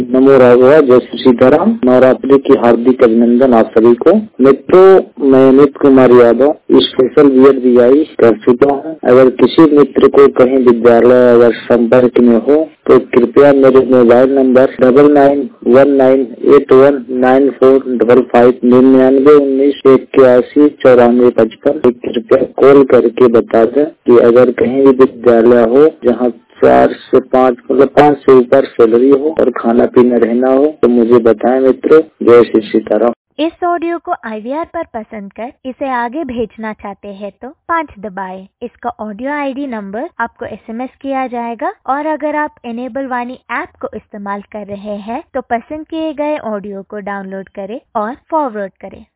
नमो राघवा, जय श्री सीताराम। नवरात्रि की हार्दिक अभिनंदन आप सभी को। मित्रों, मैं अमित कुमार यादव स्पेशल VI कर चुका हूँ। अगर किसी मित्र को कहीं विद्यालय अगर संपर्क में हो तो कृपया मेरे मोबाइल नंबर 9919819455 9919819455 कृपया कॉल करके बता दें कि अगर कहीं भी विद्यालय हो जहाँ 4 से 5 मतलब 5 से ऊपर सैलरी हो और खाना पीना रहना हो तो मुझे बताएं मित्रों। जय श्री सीताराम। इस ऑडियो को IVR पर पसंद कर इसे आगे भेजना चाहते हैं तो 5 दबाएं। इसका ऑडियो ID नंबर आपको SMS किया जाएगा और अगर आप इनेबल वाणी ऐप को इस्तेमाल कर रहे हैं तो पसंद किए गए ऑडियो को डाउनलोड करें और फॉरवर्ड करें।